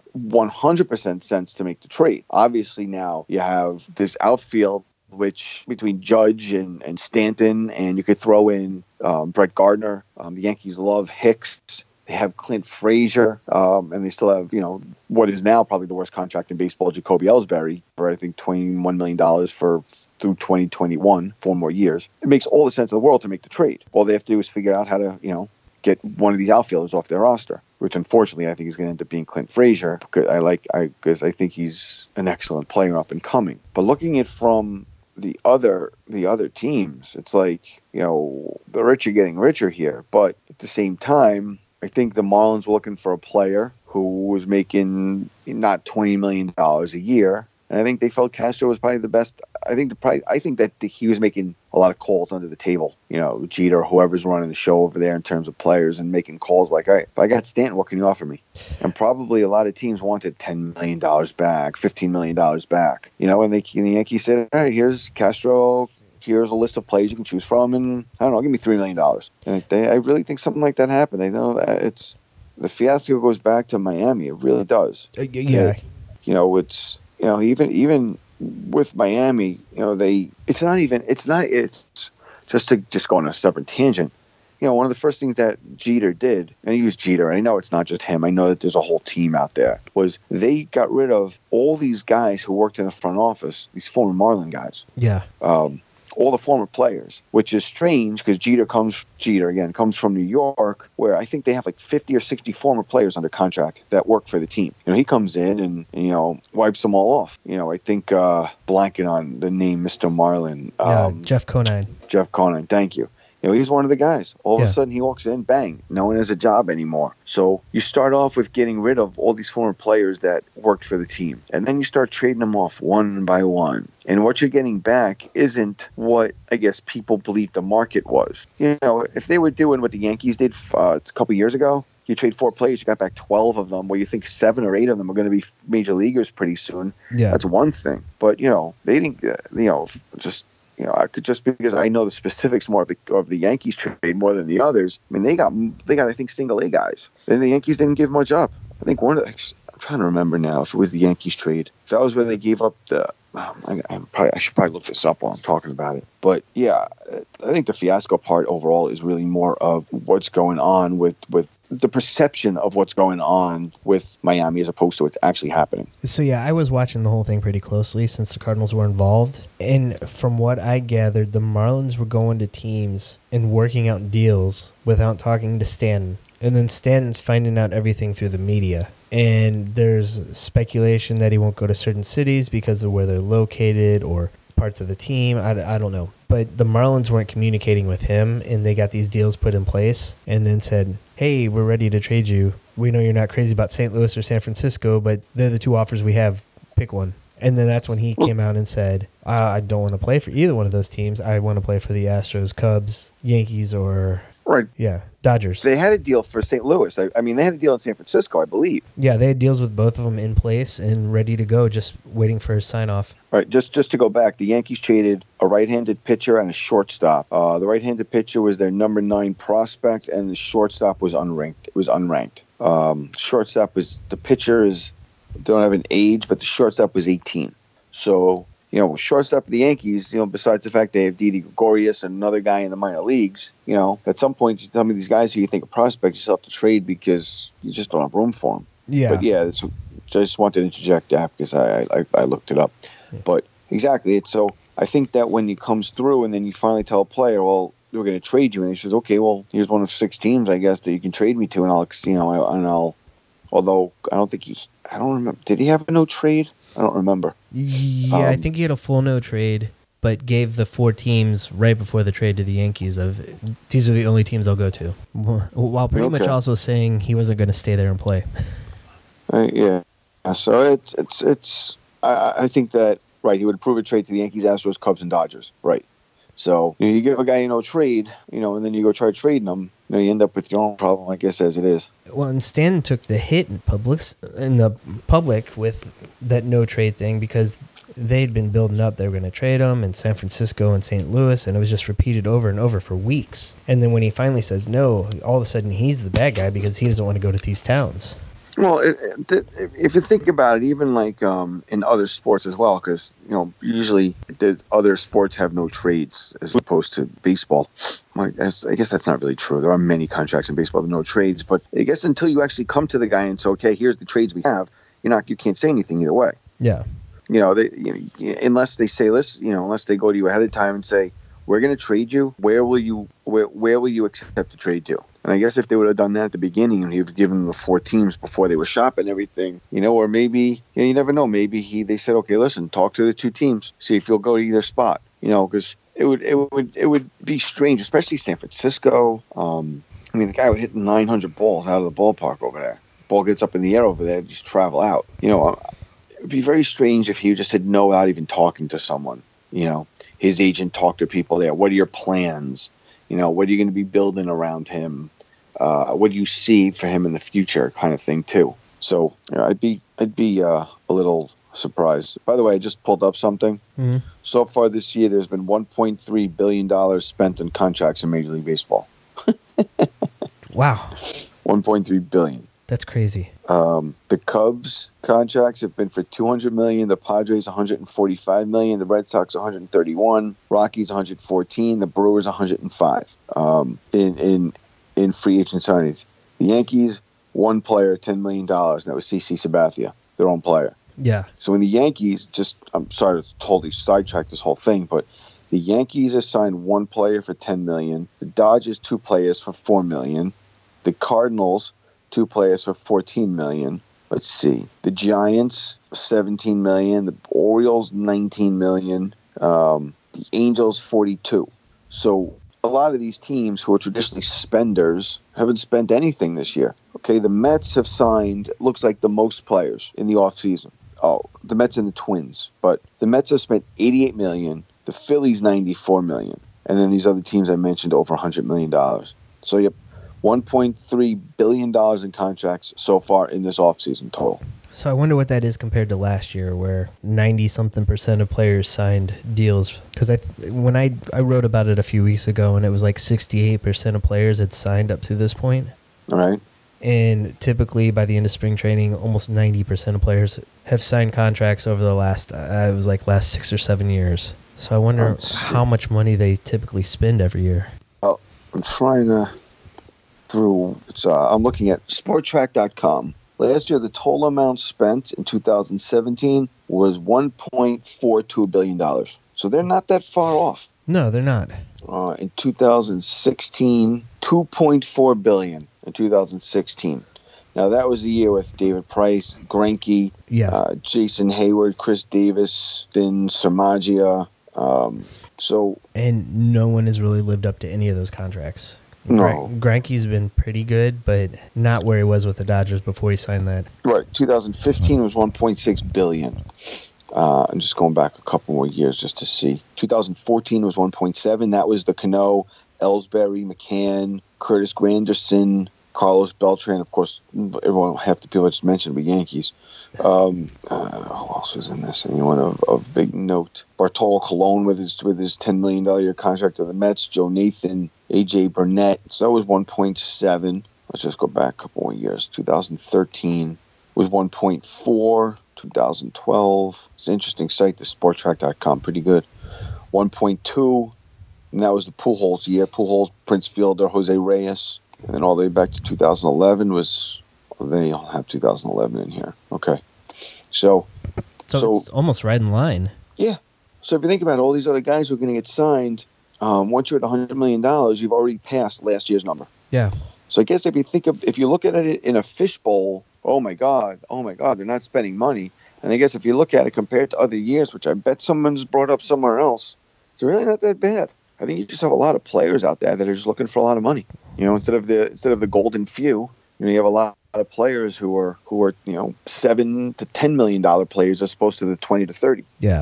100% sense to make the trade. Obviously, now you have this outfield, which between Judge and Stanton, and you could throw in Brett Gardner. The Yankees love Hicks. They have Clint Frazier, and they still have, what is now probably the worst contract in baseball, Jacoby Ellsbury, for I think $21 million through 2021, 4 more years. It makes all the sense in the world to make the trade. All they have to do is figure out how to, get one of these outfielders off their roster, which unfortunately I think is going to end up being Clint Frazier, because I think he's an excellent player up and coming. But looking at from the other teams, it's like, the rich are getting richer here, but at the same time, I think the Marlins were looking for a player who was making not $20 million a year. And I think they felt Castro was probably the best. I think that he was making a lot of calls under the table. Jeter or whoever's running the show over there in terms of players, and making calls like, all right, if I got Stanton, what can you offer me? And probably a lot of teams wanted $10 million back, $15 million back. And the Yankees said, all right, here's Castro. Here's a list of players you can choose from, and I don't know, give me $3 million. And I really think something like that happened. I know that the fiasco goes back to Miami. It really does. Yeah. It's even with Miami, it's just to go on a separate tangent. One of the first things that Jeter did, and he was Jeter, I know it's not just him, I know that there's a whole team out there, was they got rid of all these guys who worked in the front office, these former Marlin guys. Yeah. all the former players, which is strange because Jeter comes from New York, where I think they have like 50 or 60 former players under contract that work for the team. He comes in and wipes them all off. I think blanking on the name, Mr. Marlin. Jeff Conine. Jeff Conine, thank you. He's one of the guys. All of a sudden, he walks in, bang, no one has a job anymore. So you start off with getting rid of all these former players that worked for the team. And then you start trading them off one by one. And what you're getting back isn't what, I guess, people believe the market was. If they were doing what the Yankees did a couple years ago, you trade 4 players, you got back 12 of them, where you think 7 or 8 of them are going to be major leaguers pretty soon. Yeah. That's one thing. But, they didn't, just because I know the specifics more of the Yankees trade more than the others. I mean, they got I think single A guys. Then the Yankees didn't give much up. I think I'm trying to remember now if it was the Yankees trade. If that was where they gave up the. I should probably look this up while I'm talking about it. But yeah, I think the fiasco part overall is really more of what's going on with the perception of what's going on with Miami as opposed to what's actually happening. So yeah, I was watching the whole thing pretty closely since the Cardinals were involved. And from what I gathered, the Marlins were going to teams and working out deals without talking to Stanton. And then Stanton's finding out everything through the media. And there's speculation that he won't go to certain cities because of where they're located or parts of the team. I don't know. But the Marlins weren't communicating with him, and they got these deals put in place and then said, hey, we're ready to trade you. We know you're not crazy about St. Louis or San Francisco, but they're the 2 offers we have. Pick one. And then that's when he came out and said, I don't want to play for either one of those teams. I want to play for the Astros, Cubs, Yankees, or... Right. Yeah, Dodgers. They had a deal for St. Louis. I mean, they had a deal in San Francisco, I believe. Yeah, they had deals with both of them in place and ready to go, just waiting for his sign-off. Right, just to go back, the Yankees traded a right-handed pitcher and a shortstop. The right-handed pitcher was their number 9 prospect, and the shortstop was unranked. It was unranked. Shortstop was, the pitcher don't have an age, but the shortstop was 18. So... shortstop of the Yankees, besides the fact they have Didi Gregorius and another guy in the minor leagues, at some point you tell me these guys who you think are prospects, you have to trade because you just don't have room for them. Yeah. But yeah, I just wanted to interject that because I looked it up. Yeah. But exactly, so I think that when it comes through and then you finally tell a player, well, we're going to trade you, and he says, okay, well, here's one of 6 teams, I guess, that you can trade me to, and I'll, although I don't remember, did he have a no trade? I don't remember. Yeah, I think he had a full no trade, but gave the 4 teams right before the trade to the Yankees of these are the only teams I'll go to, while pretty much also saying he wasn't going to stay there and play. Yeah, so it's I think that right he would approve a trade to the Yankees, Astros, Cubs, and Dodgers, right? So you give a guy trade, and then you go try trading him. You end up with your own problem, I guess, as it is. Well, and Stanton took the hit in the public with that no trade thing because they'd been building up. They were going to trade him in San Francisco and St. Louis, and it was just repeated over and over for weeks. And then when he finally says no, all of a sudden he's the bad guy because he doesn't want to go to these towns. Well, if you think about it, even like in other sports as well, because usually other sports have no trades as opposed to baseball. I guess that's not really true. There are many contracts in baseball that no trades, but I guess until you actually come to the guy and say, okay, here's the trades we have, you can't say anything either way. Yeah. Unless they say this, unless they go to you ahead of time and say, we're going to trade you. Where will you accept to trade to? And I guess if they would have done that at the beginning and he would have given them the 4 teams before they were shopping everything, or maybe, you never know. Maybe they said, okay, listen, talk to the 2 teams, see if you'll go to either spot, because it would be strange, especially San Francisco. The guy would hit 900 balls out of the ballpark over there. Ball gets up in the air over there, just travel out. It'd be very strange if he just said no without even talking to someone. His agent talked to people there. What are your plans? What are you going to be building around him? What do you see for him in the future, kind of thing too. So I'd be a little surprised. By the way, I just pulled up something. Mm-hmm. So far this year, there's been $1.3 billion spent on contracts in Major League Baseball. Wow, $1.3 billion. That's crazy. The Cubs contracts have been for $200 million. The Padres $145 million. The Red Sox $131. Rockies $114. The Brewers $105. In free agent signings, the Yankees, 1 player, $10 million. And that was CC Sabathia, their own player. Yeah. So when the Yankees I'm sorry to totally sidetrack this whole thing, but The Yankees assigned one player for $10 million. The Dodgers, two players for $4 million. The Cardinals, two players for $14 million. Let's see. The Giants, $17 million. The Orioles, $19 million. The Angels, $42. So a lot of these teams who are traditionally spenders haven't spent anything this year. Okay, the Mets have signed, looks like the most players in the offseason. Oh, the Mets and the Twins. But the Mets have spent $88 million. The Phillies, $94 million. And then these other teams I mentioned, over $100 million. So, yep, $1.3 billion in contracts so far in this offseason total. So I wonder what that is compared to last year, where 90-something% of players signed deals. Because when I wrote about it a few weeks ago, and it was like 68% of players had signed up to this point. All right. And typically by the end of spring training, almost 90% of players have signed contracts over the last 6 or 7 years. So I wonder how much money they typically spend every year. Well, I'm trying to I'm looking at Sportrack.com. Last year, the total amount spent in 2017 was $1.42 billion. So they're not that far off. No, they're not. In 2016, $2.4 billion in 2016. Now, that was the year with David Price, Greinke, Jason Hayward, Chris Davis, then Samagia. And no one has really lived up to any of those contracts. No. Greinke's been pretty good, but not where he was with the Dodgers before he signed that. Right. 2015 was $1.6 billion. I'm just going back a couple more years just to see. 2014 was 1.7. That was the Cano, Ellsbury, McCann, Curtis Granderson, Carlos Beltran. Of course, half the people I just mentioned were Yankees. Who else was in this? Anyone of big note? Bartolo Colon with his $10 million year contract to the Mets. Joe Nathan, A.J. Burnett. So that was 1.7. Let's just go back a couple more years. 2013 was 1.4. 2012. It's an interesting site, the Sportrack.com. Pretty good. 1.2. And that was the Pujols year. Pujols, Prince Fielder, Jose Reyes. And then all the way back to 2011 was... They all have 2011 in here. Okay. So it's almost right in line. Yeah. So if you think about it, all these other guys who are going to get signed, once you're at $100 million, you've already passed last year's number. Yeah. So I guess if you look at it in a fishbowl, oh my God, they're not spending money. And I guess if you look at it compared to other years, which I bet someone's brought up somewhere else, it's really not that bad. I think you just have a lot of players out there that are just looking for a lot of money. You know, instead of the golden few, you have a lot of players who are $7 to $10 million players as opposed to the 20 to 30. Yeah.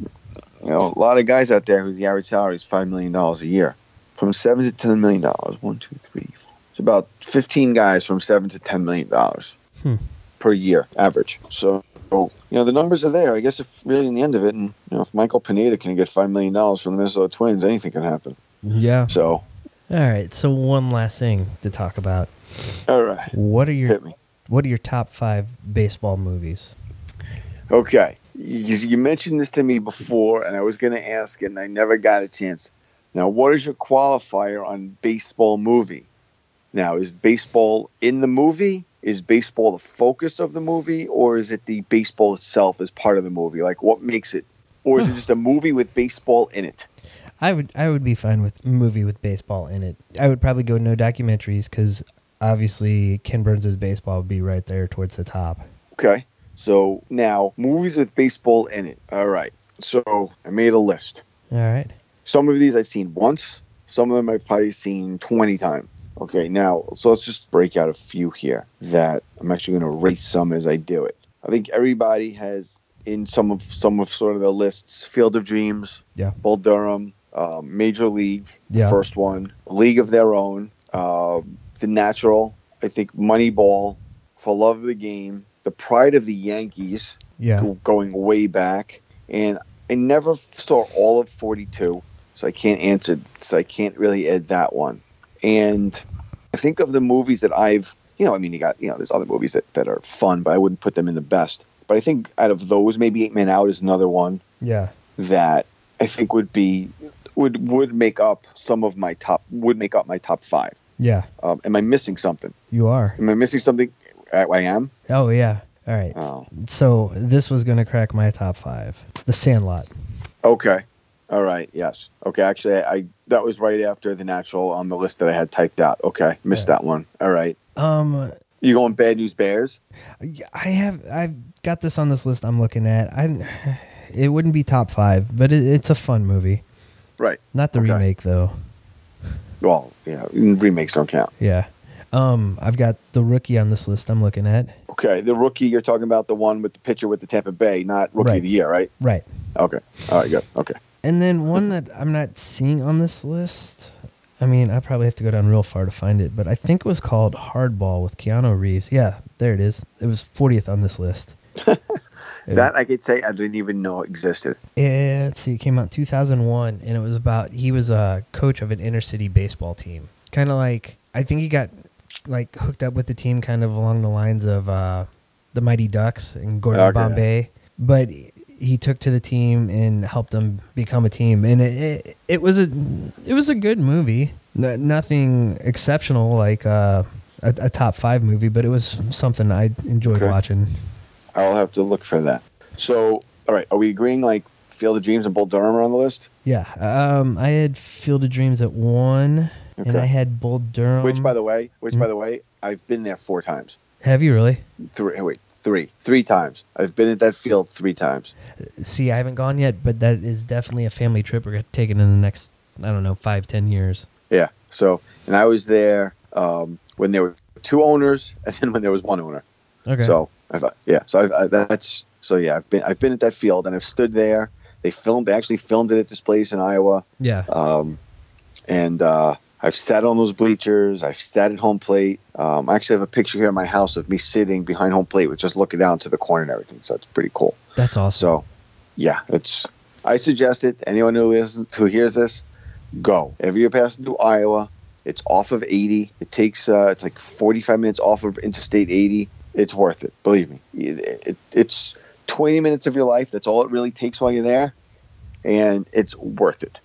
A lot of guys out there whose the average salary is $5 million a year, from $7 to $10 million. 1, 2, 3, 4. It's about 15 guys from $7 to $10 million per year average. So the numbers are there. I guess if really in the end of it, and if Michael Pineda can get $5 million from the Minnesota Twins, anything can happen. Yeah. So. All right. So one last thing to talk about. All right. What are Hit me. What are your top 5 baseball movies? Okay. You mentioned this to me before, and I was going to ask it, and I never got a chance. Now, what is your qualifier on baseball movie? Now, is baseball in the movie? Is baseball the focus of the movie? Or is it the baseball itself as part of the movie? Like, what makes it? Or is it just a movie with baseball in it? I would be fine with a movie with baseball in it. I would probably go no documentaries because obviously Ken Burns' baseball would be right there towards the top. Okay. So now, movies with baseball in it. All right. So I made a list. All right. Some of these I've seen once. Some of them I've probably seen 20 times. Okay, now, so let's just break out a few here that I'm actually going to rate some as I do it. I think everybody has in some of sort of the lists, Field of Dreams, Bull Durham, Major League, first one, League of Their Own, The Natural, I think Moneyball, For Love of the Game, The Pride of the Yankees, going way back, and I never saw all of 42, so I can't really add that one. And I think of the movies that I've, there's other movies that are fun, but I wouldn't put them in the best. But I think out of those, maybe 8 Men Out is another one. Yeah. That I think would make up my top 5. Yeah. Am I missing something? You are. Am I missing something? I am? Oh, yeah. All right. Oh. So this was going to crack my top 5. The Sandlot. Okay. All right. Yes. Okay. Actually, I that was right after The Natural on the list that I had typed out. Okay, missed that one. All right. You going Bad News Bears? I've got this on this list I'm looking at. It wouldn't be top 5, but it's a fun movie. Right. Not the remake though. Well, yeah, remakes don't count. Yeah. I've got The Rookie on this list I'm looking at. Okay, The Rookie, you're talking about the one with the pitcher with the Tampa Bay, not Rookie of the Year, right? Right. Okay. All right, good. Okay. And then one that I'm not seeing on this list, I mean, I probably have to go down real far to find it, but I think it was called Hardball with Keanu Reeves. Yeah, there it is. It was 40th on this list. That I could say I didn't even know existed. Yeah, let's see. It came out in 2001, and it was about, he was a coach of an inner city baseball team. Kind of like, I think he got like hooked up with the team kind of along the lines of the Mighty Ducks and Gordon Bombay. But he took to the team and helped them become a team. And it was a good movie. Nothing exceptional like a top 5 movie, but it was something I enjoyed watching. I'll have to look for that. So, all right, are we agreeing like Field of Dreams and Bull Durham are on the list? Yeah. I had Field of Dreams at 1, and I had Bull Durham. Which, by the way, I've been there 4 times. Have you really? 3 times. I've been at that field 3 times. See, I haven't gone yet, but that is definitely a family trip we're taking in the next, 5-10 years. Yeah. So, and I was there when there were 2 owners, and then when there was 1 owner. Okay. So I thought, yeah. So I've been at that field, and I've stood there. They actually filmed it at this place in Iowa. Yeah. And I've sat on those bleachers. I've sat at home plate. I actually have a picture here in my house of me sitting behind home plate with just looking down to the corner and everything. So it's pretty cool. That's awesome. So, yeah, I suggest it. Anyone who hears this, go. If you're passing through Iowa, it's off of 80. It takes it's like 45 minutes off of Interstate 80. It's worth it. Believe me. It's 20 minutes of your life. That's all it really takes while you're there, and it's worth it.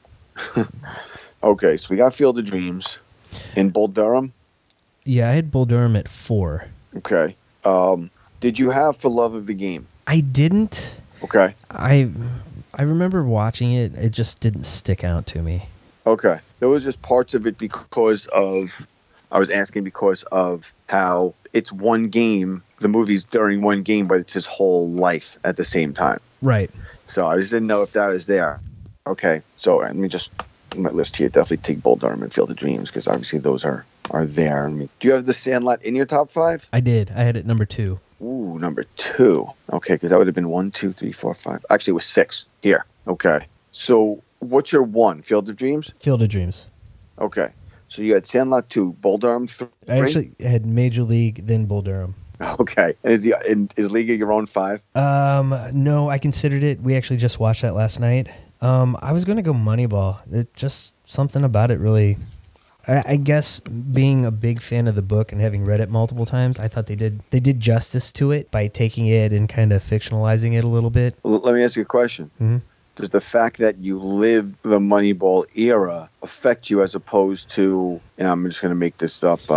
Okay, so we got Field of Dreams in Bull Durham. Yeah, I had Bull Durham at 4. Okay. Did you have For Love of the Game? I didn't. Okay. I remember watching it. It just didn't stick out to me. Okay. There was just parts of it because of how it's one game. The movie's during one game, but it's his whole life at the same time. Right. So I just didn't know if that was there. Okay. So let me just... my list here, definitely take Bull Durham and Field of Dreams because obviously those are there. I mean, do you have The Sandlot in your top 5? I did. I had it number 2. Ooh, number 2. Okay, because that would have been 1, 2, 3, 4, 5. Actually, it was 6 here. Okay, so what's your 1? Field of Dreams. Field of Dreams. Okay, so you had Sandlot 2, Bull Durham 3. I actually had Major League, then Bull Durham. Okay, and is League of Your Own 5? No, I considered it. We actually just watched that last night. I was going to go Moneyball. It just something about it really. I guess being a big fan of the book and having read it multiple times, I thought they did justice to it by taking it and kind of fictionalizing it a little bit. Well, let me ask you a question. Mm-hmm. Does the fact that you lived the Moneyball era affect you as opposed to, and I'm just going to make this up,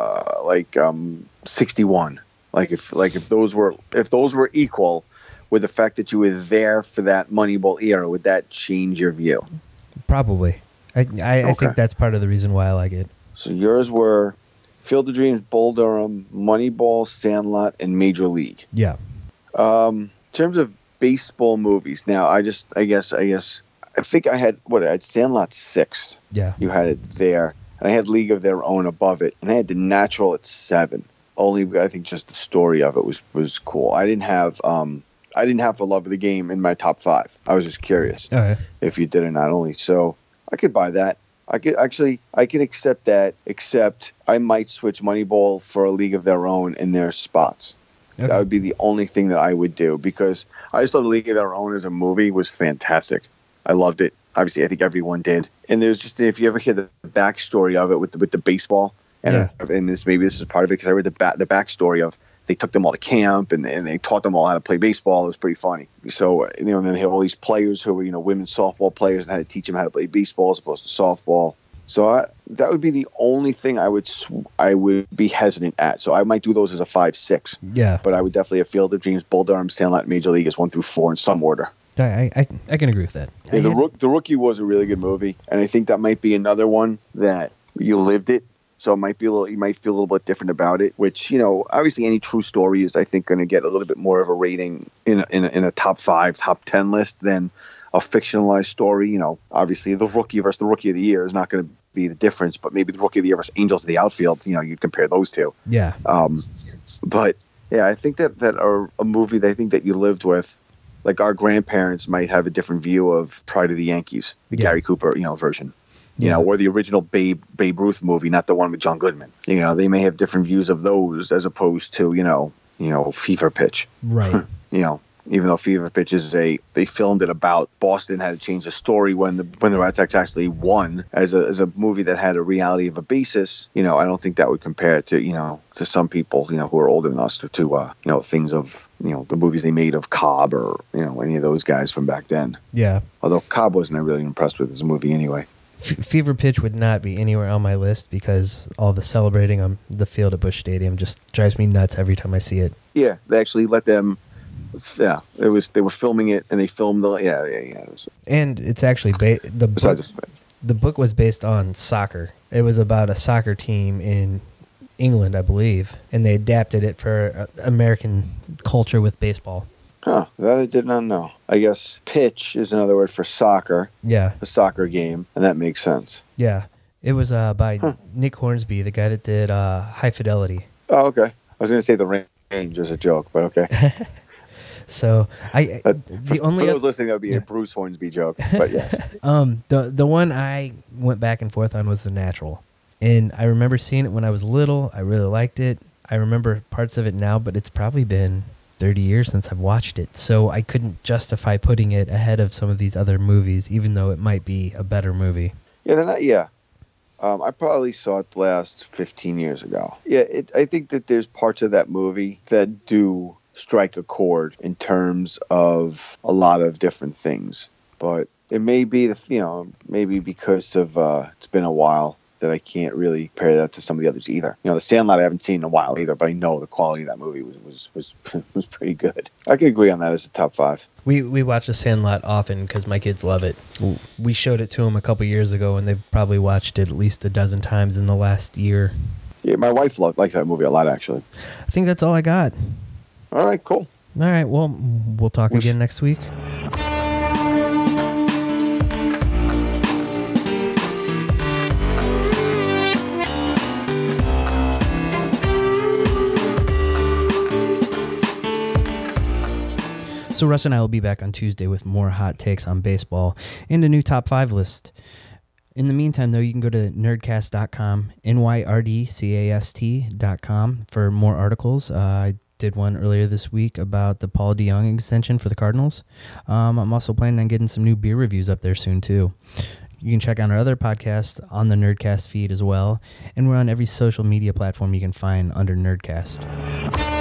61? Like if those were equal. With the fact that you were there for that Moneyball era, would that change your view? Probably. I think that's part of the reason why I like it. So yours were Field of Dreams, Bull Durham, Moneyball, Sandlot, and Major League. Yeah. In terms of baseball movies, now I think I had Sandlot 6. Yeah. You had it there. And I had League of Their Own above it. And I had The Natural at 7. Only, I think just the story of it was cool. I didn't have For Love of the Game in my top 5. I was just curious if you did or not. Only so I could buy that. I could accept that. Except I might switch Moneyball for A League of Their Own in their spots. Okay. That would be the only thing that I would do because I just thought A League of Their Own as a movie was fantastic. I loved it. Obviously, I think everyone did. And there's just if you ever hear the backstory of it with the baseball, and this is part of it because I read the backstory of. They took them all to camp and they taught them all how to play baseball. It was pretty funny. So, and then they have all these players who were, women's softball players and had to teach them how to play baseball as opposed to softball. So that would be the only thing I would be hesitant at. So I might do those as a 5, 6. Yeah. But I would definitely have Field of Dreams, Bull Durham, Sandlot, Major League as 1 through 4 in some order. I can agree with that. Yeah, the Rookie was a really good movie, and I think that might be another one that you lived it, so it might be you might feel a little bit different about it. Which, you know, obviously any true story is, I think, going to get a little bit more of a rating in a top 5, top 10 list than a fictionalized story. You know, obviously the Rookie versus the Rookie of the Year is not going to be the difference, but maybe the Rookie of the Year versus Angels of the Outfield. You know, you compare those two. Yeah. But yeah, I think that a movie that I think that you lived with. Like our grandparents might have a different view of Pride of the Yankees, the Gary Cooper, you know, version, you know, or the original Babe Ruth movie, not the one with John Goodman. You know, they may have different views of those as opposed to, you know, Fever Pitch. Right. You know, even though Fever Pitch is they filmed it about Boston had to change the story when the Red Sox actually won as a movie that had a reality of a basis. You know, I don't think that would compare to, you know, to some people, you know, who are older than us to you know, things of, you know, the movies they made of Cobb or, you know, any of those guys from back then. Yeah. Although Cobb wasn't really impressed with his movie anyway. Fever Pitch would not be anywhere on my list because all the celebrating on the field at Busch Stadium just drives me nuts every time I see it. Yeah, they actually let them. Yeah, they were filming it, and they filmed the And it's actually the book was based on soccer. It was about a soccer team in England, I believe, and they adapted it for American culture with baseball. Huh, that I did not know. I guess pitch is another word for soccer. Yeah, a soccer game, and that makes sense. Yeah, it was by Nick Hornsby, the guy that did High Fidelity. Oh, okay. I was going to say The Range as a joke, but okay. So the only for those listening, that would be a Bruce Hornsby joke, but yes. The one I went back and forth on was The Natural, and I remember seeing it when I was little. I really liked it. I remember parts of it now, but it's probably been 30 years since I've watched it, so I couldn't justify putting it ahead of some of these other movies, even though it might be a better movie. Yeah, they're not. Yeah. I probably saw it last 15 years ago. Yeah, I think that there's parts of that movie that do strike a chord in terms of a lot of different things, but it may be maybe because of it's been a while that I can't really compare that to some of the others either. You know, The Sandlot I haven't seen in a while either, but I know the quality of that movie was pretty good. I can agree on that as a top 5. We watch The Sandlot often because my kids love it. We showed it to them a couple years ago, and they've probably watched it at least a dozen times in the last year. Yeah, my wife likes that movie a lot, actually. I think that's all I got. All right, cool. All right, well, we'll talk again next week. So Russ and I will be back on Tuesday with more hot takes on baseball and a new top 5 list. In the meantime, though, you can go to nerdcast.com, nerdcast.com for more articles. I did one earlier this week about the Paul DeJong extension for the Cardinals. I'm also planning on getting some new beer reviews up there soon, too. You can check out our other podcasts on the Nerdcast feed as well. And we're on every social media platform you can find under Nerdcast.